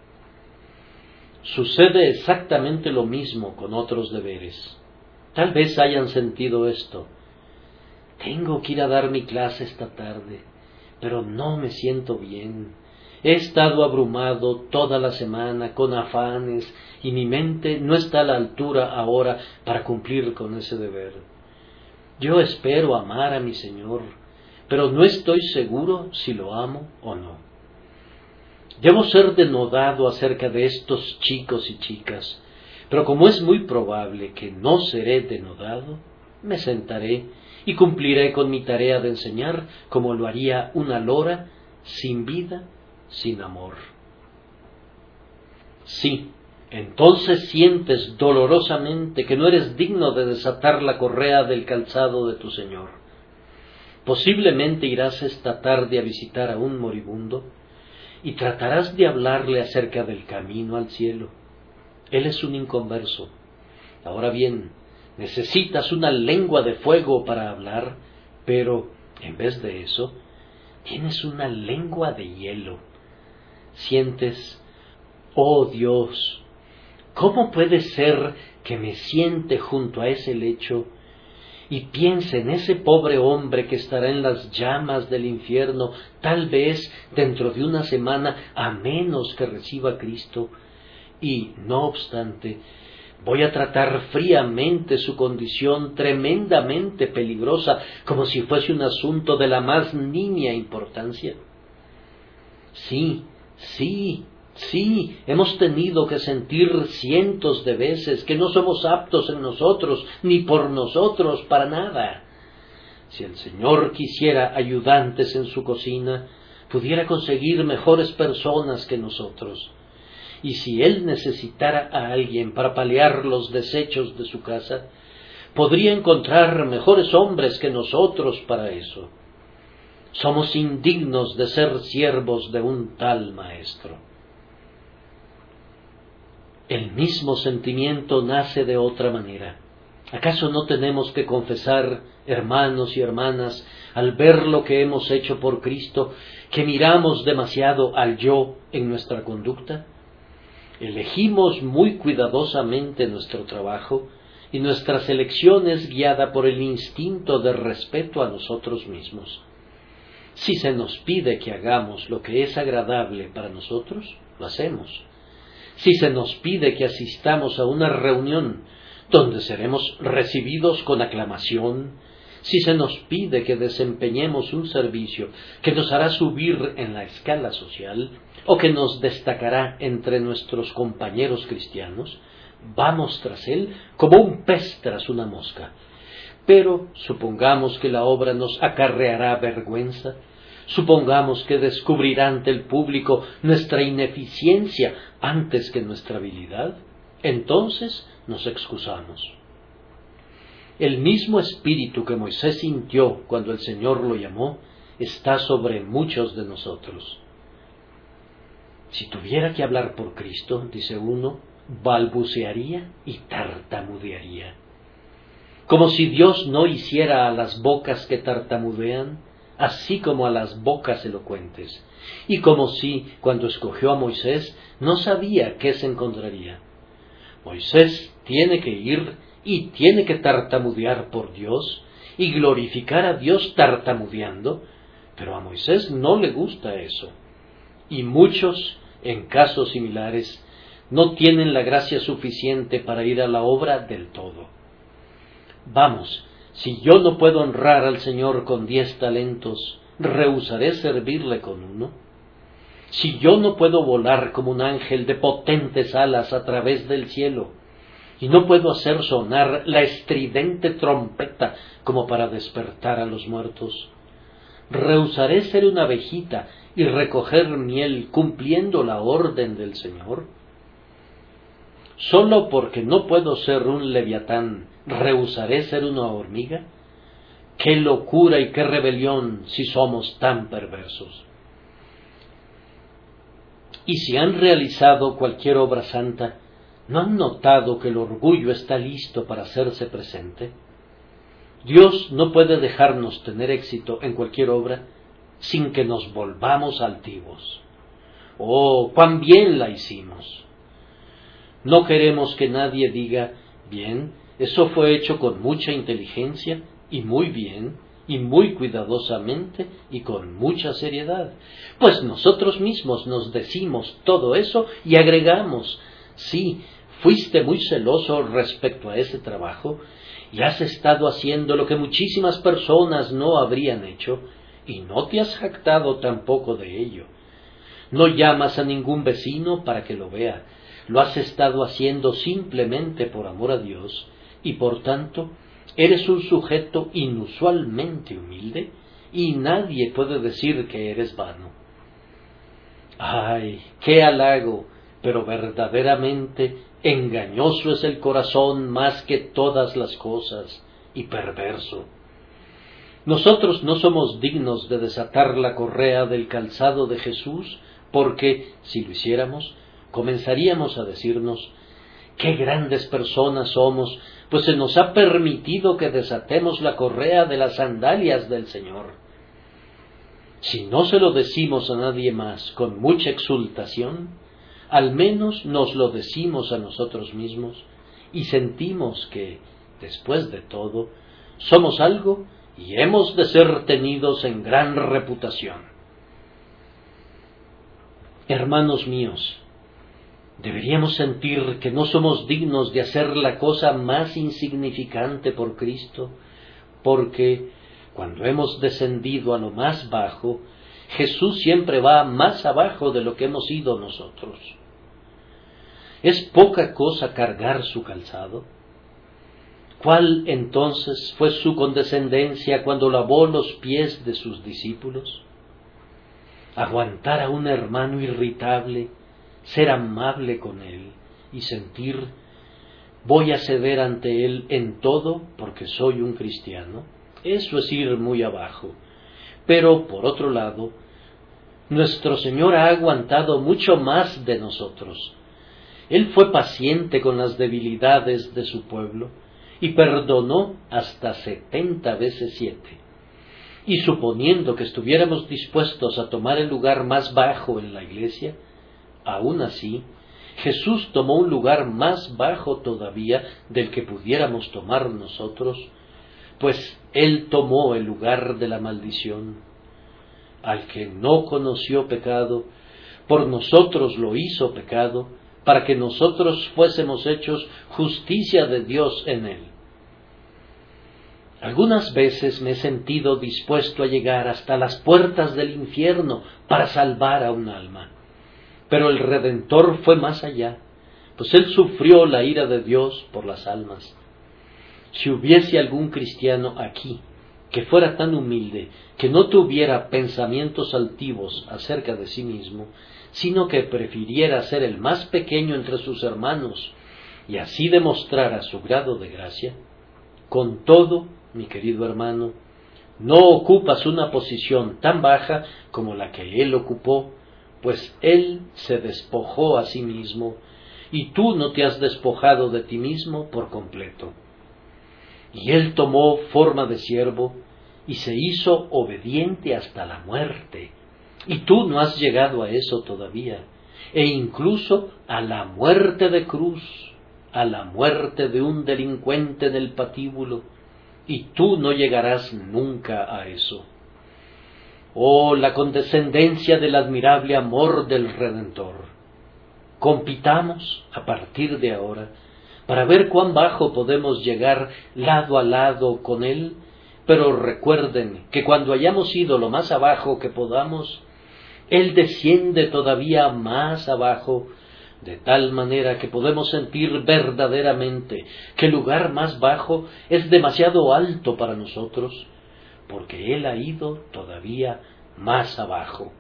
Sucede exactamente lo mismo con otros deberes. Tal vez hayan sentido esto. Tengo que ir a dar mi clase esta tarde, pero no me siento bien. He estado abrumado toda la semana con afanes y mi mente no está a la altura ahora para cumplir con ese deber. Yo espero amar a mi Señor, pero no estoy seguro si lo amo o no. Debo ser denodado acerca de estos chicos y chicas, pero como es muy probable que no seré denodado, me sentaré y cumpliré con mi tarea de enseñar como lo haría una lora sin vida, sin amor. Sí, entonces sientes dolorosamente que no eres digno de desatar la correa del calzado de tu Señor. Posiblemente irás esta tarde a visitar a un moribundo y tratarás de hablarle acerca del camino al cielo. Él es un inconverso. Ahora bien, necesitas una lengua de fuego para hablar, pero en vez de eso, tienes una lengua de hielo. Sientes, oh Dios, ¿cómo puede ser que me siente junto a ese lecho y piense en ese pobre hombre que estará en las llamas del infierno, tal vez dentro de una semana, a menos que reciba a Cristo? Y, no obstante, voy a tratar fríamente su condición tremendamente peligrosa, como si fuese un asunto de la más nimia importancia. Sí, hemos tenido que sentir cientos de veces que no somos aptos en nosotros, ni por nosotros, para nada. Si el Señor quisiera ayudantes en su cocina, pudiera conseguir mejores personas que nosotros. Y si Él necesitara a alguien para paliar los desechos de su casa, podría encontrar mejores hombres que nosotros para eso. Somos indignos de ser siervos de un tal maestro. El mismo sentimiento nace de otra manera. ¿Acaso no tenemos que confesar, hermanos y hermanas, al ver lo que hemos hecho por Cristo, que miramos demasiado al yo en nuestra conducta? Elegimos muy cuidadosamente nuestro trabajo y nuestra selección es guiada por el instinto de respeto a nosotros mismos. Si se nos pide que hagamos lo que es agradable para nosotros, lo hacemos. Si se nos pide que asistamos a una reunión donde seremos recibidos con aclamación, si se nos pide que desempeñemos un servicio que nos hará subir en la escala social o que nos destacará entre nuestros compañeros cristianos, vamos tras él como un pez tras una mosca. Pero supongamos que la obra nos acarreará vergüenza, supongamos que descubrirá ante el público nuestra ineficiencia antes que nuestra habilidad, entonces nos excusamos. El mismo espíritu que Moisés sintió cuando el Señor lo llamó está sobre muchos de nosotros. Si tuviera que hablar por Cristo, dice uno, balbucearía y tartamudearía. Como si Dios no hiciera a las bocas que tartamudean, así como a las bocas elocuentes, y como si, cuando escogió a Moisés, no sabía qué se encontraría. Moisés tiene que ir y tiene que tartamudear por Dios y glorificar a Dios tartamudeando, pero a Moisés no le gusta eso. Y muchos, en casos similares, no tienen la gracia suficiente para ir a la obra del todo. Vamos, si yo no puedo honrar al Señor con 10 talentos, ¿rehusaré servirle con 1? Si yo no puedo volar como un ángel de potentes alas a través del cielo, y no puedo hacer sonar la estridente trompeta como para despertar a los muertos, ¿rehusaré ser una abejita y recoger miel cumpliendo la orden del Señor? ¿Solo porque no puedo ser un leviatán, rehusaré ser una hormiga? ¡Qué locura y qué rebelión si somos tan perversos! Y si han realizado cualquier obra santa, ¿no han notado que el orgullo está listo para hacerse presente? Dios no puede dejarnos tener éxito en cualquier obra sin que nos volvamos altivos. ¡Oh, cuán bien la hicimos! No queremos que nadie diga, bien, eso fue hecho con mucha inteligencia y muy bien, y muy cuidadosamente y con mucha seriedad. Pues nosotros mismos nos decimos todo eso y agregamos, sí, fuiste muy celoso respecto a ese trabajo y has estado haciendo lo que muchísimas personas no habrían hecho y no te has jactado tampoco de ello. No llamas a ningún vecino para que lo vea, lo has estado haciendo simplemente por amor a Dios y por tanto eres un sujeto inusualmente humilde y nadie puede decir que eres vano. ¡Ay, qué halago! Pero verdaderamente engañoso es el corazón más que todas las cosas y perverso. Nosotros no somos dignos de desatar la correa del calzado de Jesús, porque, si lo hiciéramos, comenzaríamos a decirnos: ¡qué grandes personas somos! Pues se nos ha permitido que desatemos la correa de las sandalias del Señor. Si no se lo decimos a nadie más con mucha exultación, al menos nos lo decimos a nosotros mismos y sentimos que, después de todo, somos algo y hemos de ser tenidos en gran reputación. Hermanos míos, deberíamos sentir que no somos dignos de hacer la cosa más insignificante por Cristo, porque cuando hemos descendido a lo más bajo, Jesús siempre va más abajo de lo que hemos ido nosotros. ¿Es poca cosa cargar su calzado? ¿Cuál entonces fue su condescendencia cuando lavó los pies de sus discípulos? Aguantar a un hermano irritable, ser amable con él y sentir: voy a ceder ante él en todo porque soy un cristiano. Eso es ir muy abajo. Pero, por otro lado, nuestro Señor ha aguantado mucho más de nosotros. Él fue paciente con las debilidades de su pueblo y perdonó hasta 70 veces 7. Y suponiendo que estuviéramos dispuestos a tomar el lugar más bajo en la iglesia, aún así, Jesús tomó un lugar más bajo todavía del que pudiéramos tomar nosotros, pues Él tomó el lugar de la maldición. Al que no conoció pecado, por nosotros lo hizo pecado, para que nosotros fuésemos hechos justicia de Dios en Él. Algunas veces me he sentido dispuesto a llegar hasta las puertas del infierno para salvar a un alma. Pero el Redentor fue más allá, pues Él sufrió la ira de Dios por las almas. Si hubiese algún cristiano aquí que fuera tan humilde que no tuviera pensamientos altivos acerca de sí mismo, sino que prefiriera ser el más pequeño entre sus hermanos y así demostrara su grado de gracia, con todo, mi querido hermano, no ocupas una posición tan baja como la que Él ocupó, pues Él se despojó a sí mismo, y tú no te has despojado de ti mismo por completo. Y Él tomó forma de siervo, y se hizo obediente hasta la muerte, y tú no has llegado a eso todavía, e incluso a la muerte de cruz, a la muerte de un delincuente en el patíbulo, y tú no llegarás nunca a eso. Oh, la condescendencia del admirable amor del Redentor. Compitamos a partir de ahora para ver cuán bajo podemos llegar lado a lado con Él, pero recuerden que cuando hayamos ido lo más abajo que podamos, Él desciende todavía más abajo, de tal manera que podemos sentir verdaderamente que el lugar más bajo es demasiado alto para nosotros, porque Él ha ido todavía más abajo.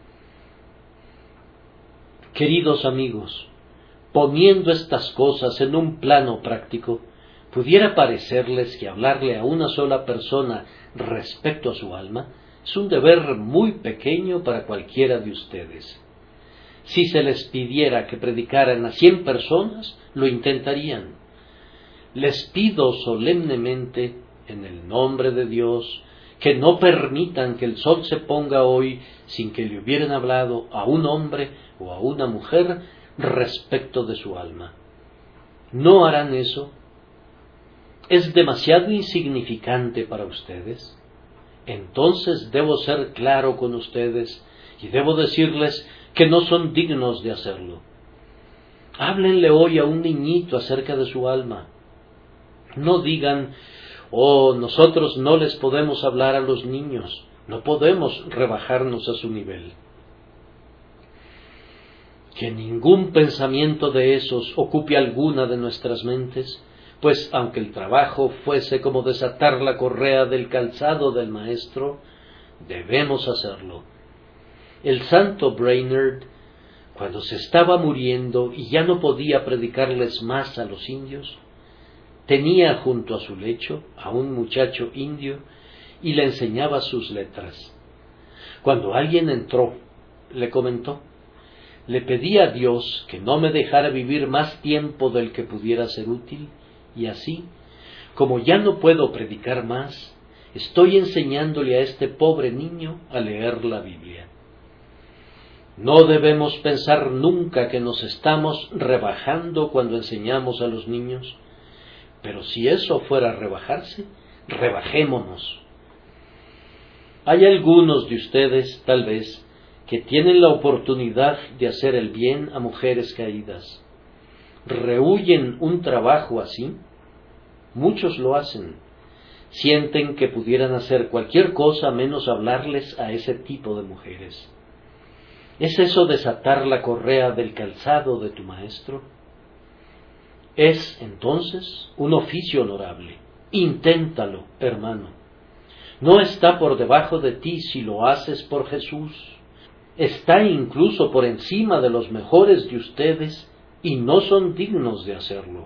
Queridos amigos, poniendo estas cosas en un plano práctico, pudiera parecerles que hablarle a una sola persona respecto a su alma es un deber muy pequeño para cualquiera de ustedes. Si se les pidiera que predicaran a 100 personas, lo intentarían. Les pido solemnemente, en el nombre de Dios, que no permitan que el sol se ponga hoy sin que le hubieran hablado a un hombre o a una mujer respecto de su alma. ¿No harán eso? ¿Es demasiado insignificante para ustedes? Entonces debo ser claro con ustedes y debo decirles que no son dignos de hacerlo. Háblenle hoy a un niñito acerca de su alma. No digan: oh, nosotros no les podemos hablar a los niños, no podemos rebajarnos a su nivel. Que ningún pensamiento de esos ocupe alguna de nuestras mentes, pues aunque el trabajo fuese como desatar la correa del calzado del Maestro, debemos hacerlo. El santo Brainerd, cuando se estaba muriendo y ya no podía predicarles más a los indios, tenía junto a su lecho a un muchacho indio y le enseñaba sus letras. Cuando alguien entró, le comentó, le pedí a Dios que no me dejara vivir más tiempo del que pudiera ser útil, y así, como ya no puedo predicar más, estoy enseñándole a este pobre niño a leer la Biblia. No debemos pensar nunca que nos estamos rebajando cuando enseñamos a los niños, pero si eso fuera a rebajarse, rebajémonos. Hay algunos de ustedes, tal vez, que tienen la oportunidad de hacer el bien a mujeres caídas. ¿Rehuyen un trabajo así? Muchos lo hacen. Sienten que pudieran hacer cualquier cosa menos hablarles a ese tipo de mujeres. ¿Es eso desatar la correa del calzado de tu maestro? Es, entonces, un oficio honorable. Inténtalo, hermano. No está por debajo de ti si lo haces por Jesús. Está incluso por encima de los mejores de ustedes y no son dignos de hacerlo.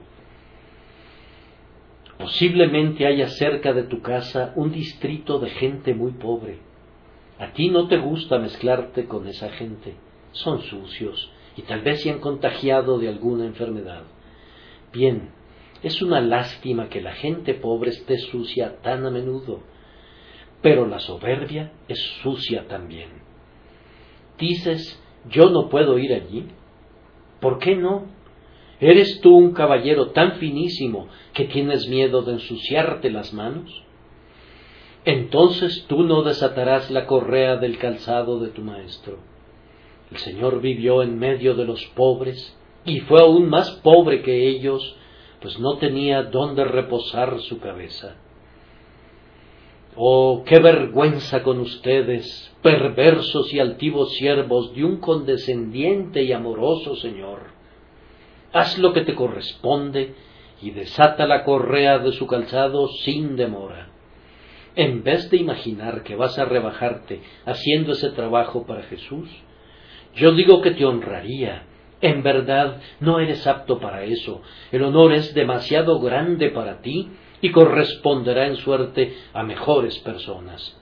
Posiblemente haya cerca de tu casa un distrito de gente muy pobre. A ti no te gusta mezclarte con esa gente. Son sucios y tal vez se han contagiado de alguna enfermedad. Bien, es una lástima que la gente pobre esté sucia tan a menudo, pero la soberbia es sucia también. Dices, ¿yo no puedo ir allí? ¿Por qué no? ¿Eres tú un caballero tan finísimo que tienes miedo de ensuciarte las manos? Entonces tú no desatarás la correa del calzado de tu maestro. El Señor vivió en medio de los pobres y fue aún más pobre que ellos, pues no tenía dónde reposar su cabeza. Oh, qué vergüenza con ustedes, perversos y altivos siervos de un condescendiente y amoroso Señor. Haz lo que te corresponde y desata la correa de su calzado sin demora. En vez de imaginar que vas a rebajarte haciendo ese trabajo para Jesús, yo digo que te honraría. En verdad, no eres apto para eso. El honor es demasiado grande para ti y corresponderá en suerte a mejores personas.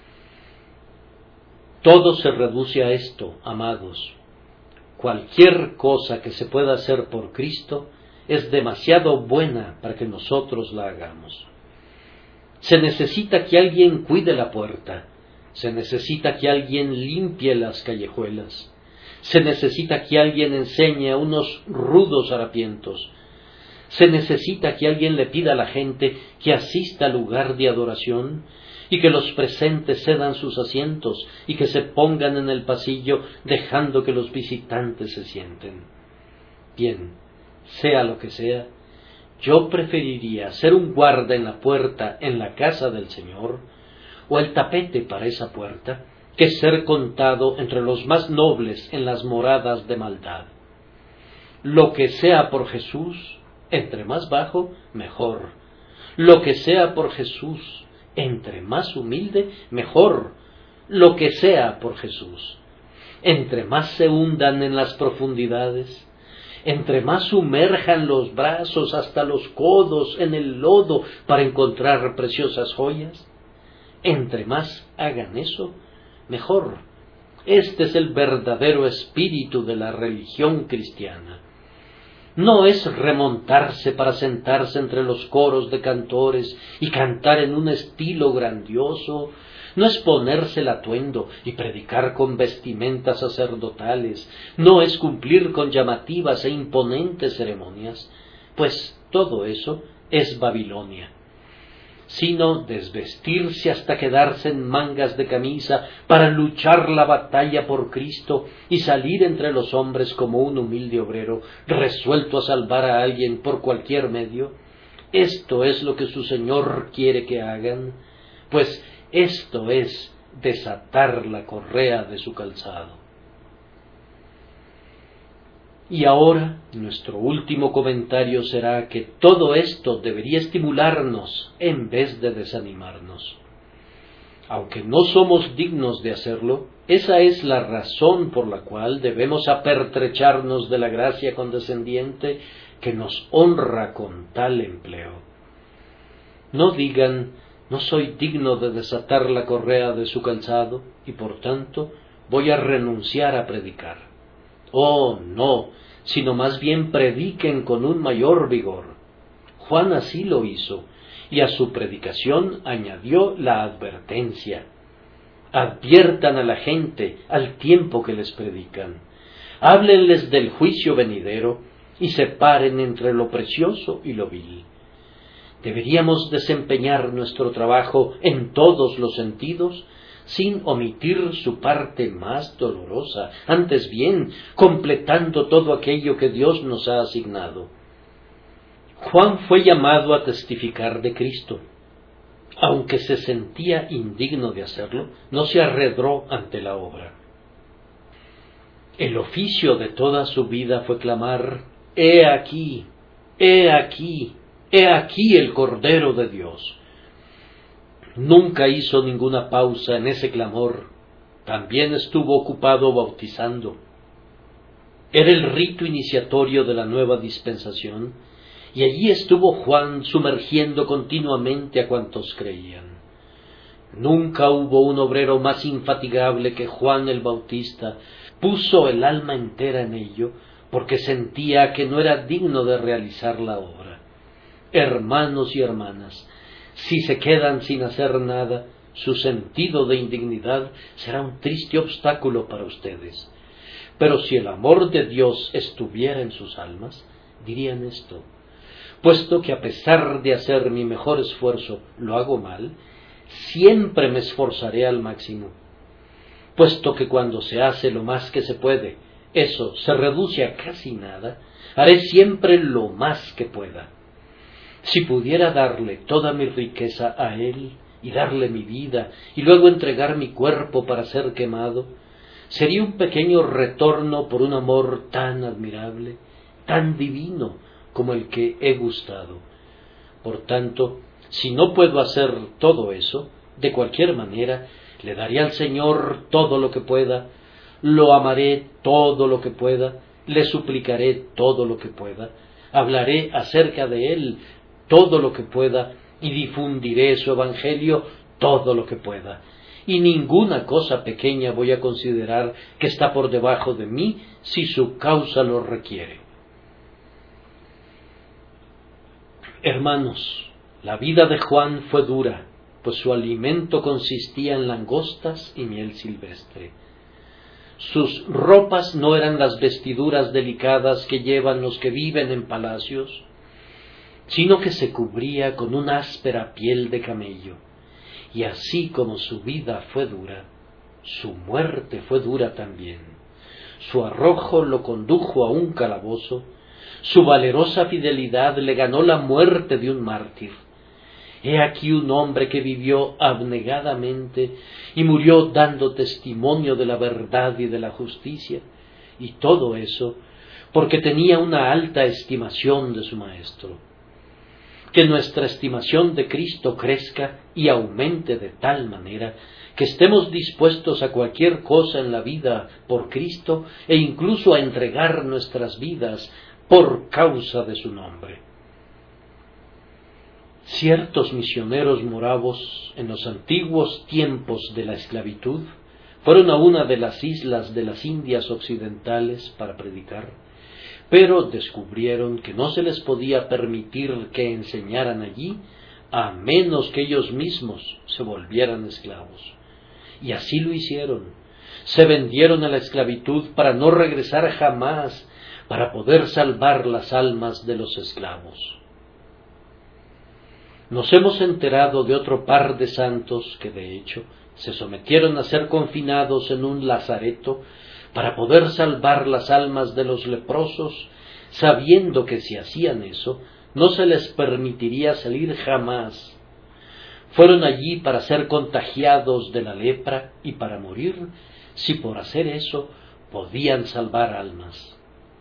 Todo se reduce a esto, amados. Cualquier cosa que se pueda hacer por Cristo es demasiado buena para que nosotros la hagamos. Se necesita que alguien cuide la puerta, se necesita que alguien limpie las callejuelas, se necesita que alguien enseñe a unos rudos harapientos, se necesita que alguien le pida a la gente que asista al lugar de adoración y que los presentes cedan sus asientos y que se pongan en el pasillo dejando que los visitantes se sienten. Bien, sea lo que sea, yo preferiría ser un guarda en la puerta en la casa del Señor, o el tapete para esa puerta, que ser contado entre los más nobles en las moradas de maldad. Lo que sea por Jesús, entre más bajo, mejor. Lo que sea por Jesús, entre más humilde, mejor. Lo que sea por Jesús. Entre más se hundan en las profundidades, entre más sumerjan los brazos hasta los codos en el lodo para encontrar preciosas joyas, entre más hagan eso, mejor. Este es el verdadero espíritu de la religión cristiana. No es remontarse para sentarse entre los coros de cantores y cantar en un estilo grandioso, no es ponerse el atuendo y predicar con vestimentas sacerdotales, no es cumplir con llamativas e imponentes ceremonias, pues todo eso es Babilonia, sino desvestirse hasta quedarse en mangas de camisa para luchar la batalla por Cristo y salir entre los hombres como un humilde obrero resuelto a salvar a alguien por cualquier medio. Esto es lo que su Señor quiere que hagan, pues esto es desatar la correa de su calzado. Y ahora, nuestro último comentario será que todo esto debería estimularnos en vez de desanimarnos. Aunque no somos dignos de hacerlo, esa es la razón por la cual debemos apertrecharnos de la gracia condescendiente que nos honra con tal empleo. No digan, No soy digno de desatar la correa de su calzado, y por tanto voy a renunciar a predicar. Oh, no, sino más bien prediquen con un mayor vigor. Juan así lo hizo, y a su predicación añadió la advertencia. Adviertan a la gente al tiempo que les predican. Háblenles del juicio venidero y separen entre lo precioso y lo vil. Deberíamos desempeñar nuestro trabajo en todos los sentidos, sin omitir su parte más dolorosa, antes bien, completando todo aquello que Dios nos ha asignado. Juan fue llamado a testificar de Cristo. Aunque se sentía indigno de hacerlo, no se arredró ante la obra. El oficio de toda su vida fue clamar: «He aquí, he aquí, he aquí el Cordero de Dios». Nunca hizo ninguna pausa en ese clamor. También estuvo ocupado bautizando. Era el rito iniciatorio de la nueva dispensación, y allí estuvo Juan sumergiendo continuamente a cuantos creían. Nunca hubo un obrero más infatigable que Juan el Bautista. Puso el alma entera en ello, porque sentía que no era digno de realizar la obra. Hermanos y hermanas, si se quedan sin hacer nada, su sentido de indignidad será un triste obstáculo para ustedes. Pero si el amor de Dios estuviera en sus almas, dirían esto: puesto que a pesar de hacer mi mejor esfuerzo lo hago mal, siempre me esforzaré al máximo. Puesto que cuando se hace lo más que se puede, eso se reduce a casi nada, haré siempre lo más que pueda. Si pudiera darle toda mi riqueza a Él, y darle mi vida, y luego entregar mi cuerpo para ser quemado, sería un pequeño retorno por un amor tan admirable, tan divino, como el que he gustado. Por tanto, si no puedo hacer todo eso, de cualquier manera, le daré al Señor todo lo que pueda, lo amaré todo lo que pueda, le suplicaré todo lo que pueda, hablaré acerca de Él todo lo que pueda, y difundiré su evangelio todo lo que pueda. Y ninguna cosa pequeña voy a considerar que está por debajo de mí, si su causa lo requiere. Hermanos, la vida de Juan fue dura, pues su alimento consistía en langostas y miel silvestre. Sus ropas no eran las vestiduras delicadas que llevan los que viven en palacios, sino que se cubría con una áspera piel de camello. Y así como su vida fue dura, su muerte fue dura también. Su arrojo lo condujo a un calabozo, su valerosa fidelidad le ganó la muerte de un mártir. He aquí un hombre que vivió abnegadamente y murió dando testimonio de la verdad y de la justicia, y todo eso porque tenía una alta estimación de su Maestro. Que nuestra estimación de Cristo crezca y aumente de tal manera que estemos dispuestos a cualquier cosa en la vida por Cristo, e incluso a entregar nuestras vidas por causa de su nombre. Ciertos misioneros moravos, en los antiguos tiempos de la esclavitud, fueron a una de las islas de las Indias occidentales para predicar, pero descubrieron que no se les podía permitir que enseñaran allí, a menos que ellos mismos se volvieran esclavos. Y así lo hicieron. Se vendieron a la esclavitud para no regresar jamás, para poder salvar las almas de los esclavos. Nos hemos enterado de otro par de santos que, de hecho, se sometieron a ser confinados en un lazareto para poder salvar las almas de los leprosos, sabiendo que si hacían eso, no se les permitiría salir jamás. Fueron allí para ser contagiados de la lepra y para morir, si por hacer eso podían salvar almas.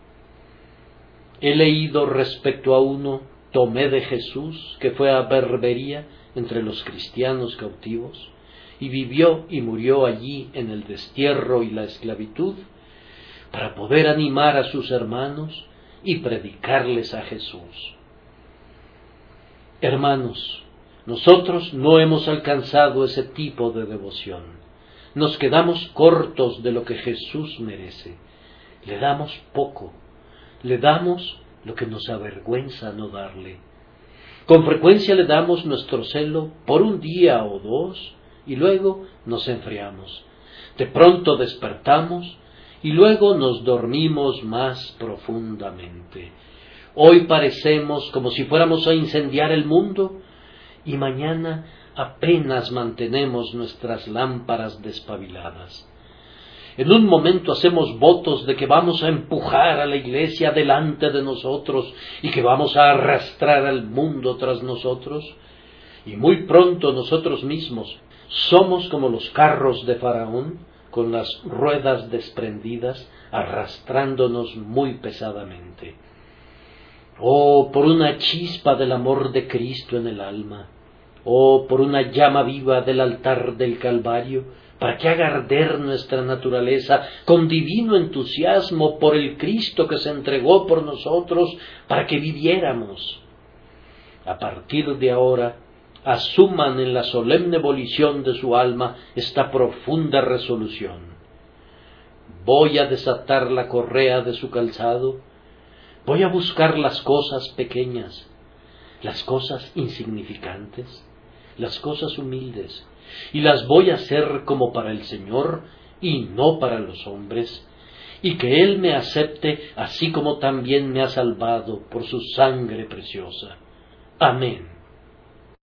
He leído respecto a uno, Tomé de Jesús, que fue a Berbería entre los cristianos cautivos, y vivió y murió allí en el destierro y la esclavitud, para poder animar a sus hermanos y predicarles a Jesús. Hermanos, Nosotros no hemos alcanzado ese tipo de devoción. Nos quedamos cortos de lo que Jesús merece. Le damos poco. Le damos lo que nos avergüenza no darle. Con frecuencia le damos nuestro celo por un día o dos y luego nos enfriamos. De pronto despertamos y luego nos dormimos más profundamente. Hoy parecemos como si fuéramos a incendiar el mundo y mañana apenas mantenemos nuestras lámparas despabiladas. En un momento hacemos votos de que vamos a empujar a la iglesia delante de nosotros y que vamos a arrastrar al mundo tras nosotros. Y muy pronto nosotros mismos somos como los carros de Faraón, con las ruedas desprendidas, arrastrándonos muy pesadamente. Oh, por una chispa del amor de Cristo en el alma, oh, por una llama viva del altar del Calvario, para que haga arder nuestra naturaleza con divino entusiasmo por el Cristo que se entregó por nosotros para que viviéramos. A partir de ahora, asuman en la solemne volición de su alma esta profunda resolución. Voy a desatar la correa de su calzado, voy a buscar las cosas pequeñas, las cosas insignificantes, las cosas humildes, y las voy a hacer como para el Señor y no para los hombres, y que Él me acepte así como también me ha salvado por su sangre preciosa. Amén.